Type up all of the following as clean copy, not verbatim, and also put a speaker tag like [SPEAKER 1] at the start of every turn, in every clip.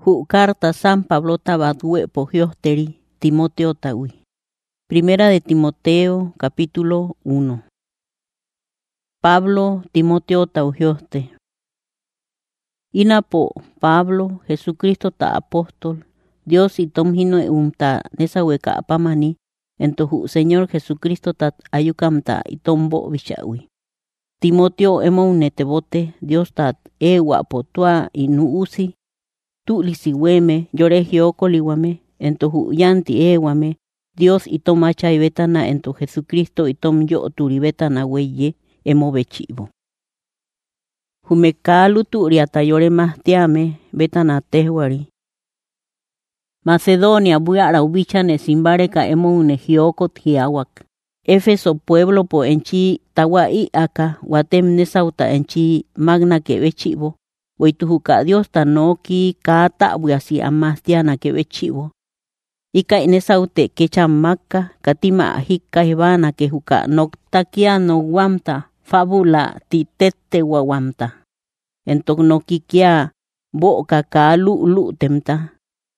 [SPEAKER 1] Hu carta San Pablo tabadue pogiosteri Timoteo tawi. Primera de Timoteo, capítulo 1. Pablo, Timoteo taugioste. Inapo Pablo, Jesucristo ta apóstol, Dios y tom hino ta nesahueca apamani, entohu Señor Jesucristo tat ayukamta y tombo bichawi. Timoteo emonetebote, Dios tat guapotua y nuusi, tu lisiweme, lloregio coliwame, entohu yanti ewame, Dios y tom hacha y betana ento Jesucristo y tom yo turibetana weye, bechivo. Humekalu turiata yore mahtiame, betana tehuari. Macedonia buiara ubichane simbareka emone hiokot hiawak. Éfeso pueblo po enchi tawa i aka, watem nesauta enchi magna que bechivo. Weituhuka Dios tanoki kata buiasi amastiana que bechivo. Ika inesaute que chamaka, katima hika hibana que huka noktakiano guamta, fabula titete wawamta. Entok nokikia boka ka lu temta.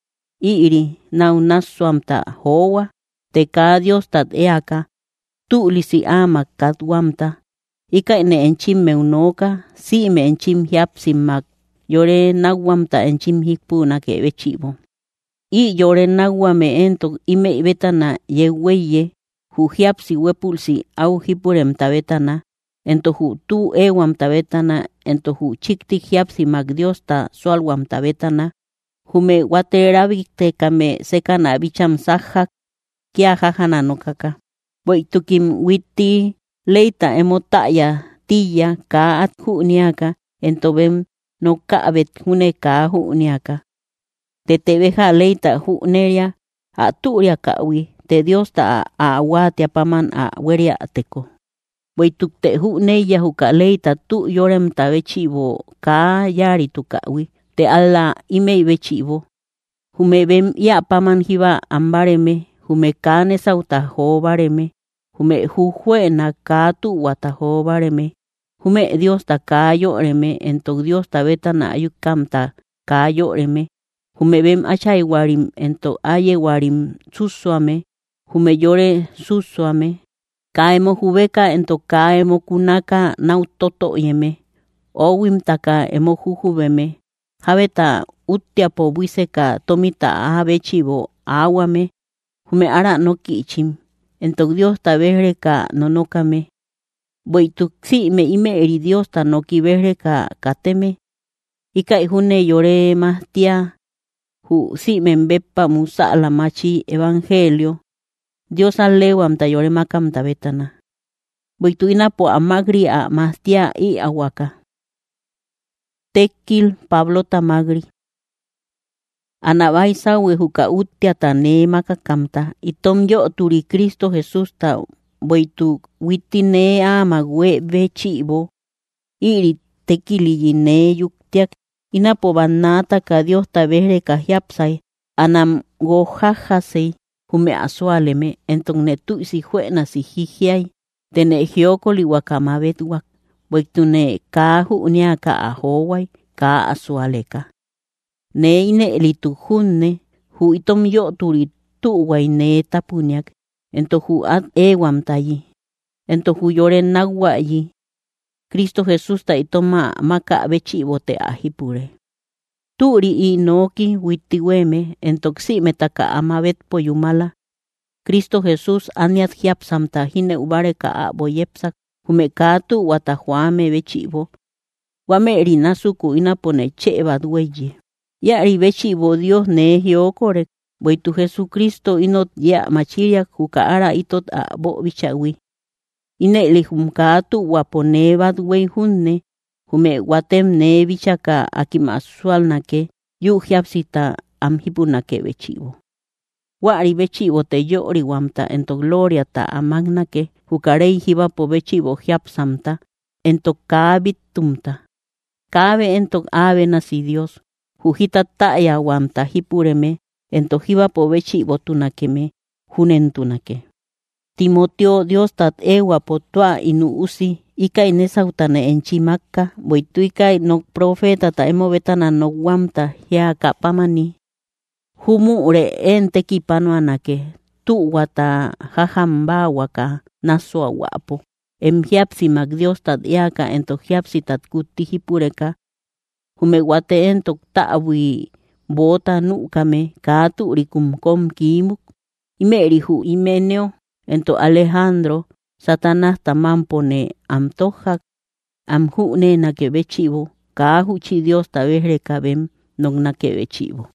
[SPEAKER 1] Iri naunaswamta hoa, teka Dios tat eaka, tu lisi ama katwamta. Ika ine enchim meunoka, si me enchim hiapsimak, yore nawamta enchim hikpuna que bechivo. I yore nawame entok ime betana yeweye, hu hiapsi wepulsi au hipurem tabetana, entohu tu ewam tabetana, entohu chikti hiapsi mag Dios ta sualwam tabetana, hume waterabikte kame sekana bicham sahak, kia jajana no kaka. Boitukim witi leita emotaya tiya ka at huniaka, entobem no kaabet hune ka huniaka. Te tebeja leita huneria, a turia kawi, te Dios ta a watia paman a weria ateko. Boitukte huneya huka leita tu yorem tabechivo ka yari tu kawi, te ala ime bechivo. Hume bem ya paman hiba ambareme, hume kane sauta hobareme, hume hujuena ka tu wata hobareme, hume Dios ta ka yoreme, ento Dios ta betana ayukamta ka yoreme, hume bem achay warim, ento aye warim susuame, hume yore susuame, kaemo hubeka ento kaemo kunaka nautoto yeme, owim taka emo jujubeme, habeta utiapo buiseka tomita abechivo awame, hume ara no kichim, ento Dios ta behreka nonokame, boituksi me ime eri Dios ta no kibehreka kateme, ika ihune yore mastia, hu si membepa musa la machi evangelio, Dios alewam ta yore makam ta betana. Boituina po amagri a mastia i awaka. Tekil Pablo tamagri. Anabaisa wehuka utia tane makakamta. Itom yo turi Cristo Jesús ta boitu witine a magwe bechibo. Iri tekili yine yuktiak. Inapo banata ka Dios ta behre ka hiapsai. Anam gojajase. Hume asualeme. Entong netu si juena si hijiai. Tene hiokoli wakamabet wak. Boitune ka huunia ka ahowai ka asualeka. Ne ine elituhunne hu itom yo turi tuwai ne tapuniak. Ento hu at ewam tayi. Ento hu yore nawayi. Cristo Jesús ta itoma maka bechivo te ahipure. Turi inoki witiweme entoksi metaka amabet poyumala. Cristo Jesús aniat hiapsamta hine ubareka a boyepsak. Humekatu watahuame bechivo. Wame rinasuku inapone cheva dueye. Yari bechivo Dios ne hiokore. Boitu Jesucristo inot ya machiria kukaara itot a bo bichawi. Ine lihumkatu waponeva duey hunne. Hume watem ne bichaka akimasual nake. Yu hiapsita amhipunake bechivo. Wari bechivo te yori wamta ento gloria ta amagnake. Hukarei hiba po bechivo hiapsamta, entok kabit tumta. Kabe entok ave nasi Dios, hujita taya wamta hipureme, entok hiba po bechivo tunakeme, hunen tunake. Timoteo Dios tat ewa potua inu usi ika inesa utane enchimaka boituika no profeta ta emo betana no wamta ya kapamani humu ure ente kipano anake tu wata jajamba waka nasua wapo emhiapsi mag Dios tat yaka ento hiapsi tat kutihi pureka hume wate ento ta'wi bota nukame katu rikum kom kimuk imerihu imeneo ento Alejandro Satanás tamampone amtojak amhune na kebechivo kahu chi Dios tabes rekabem non na kebechivo.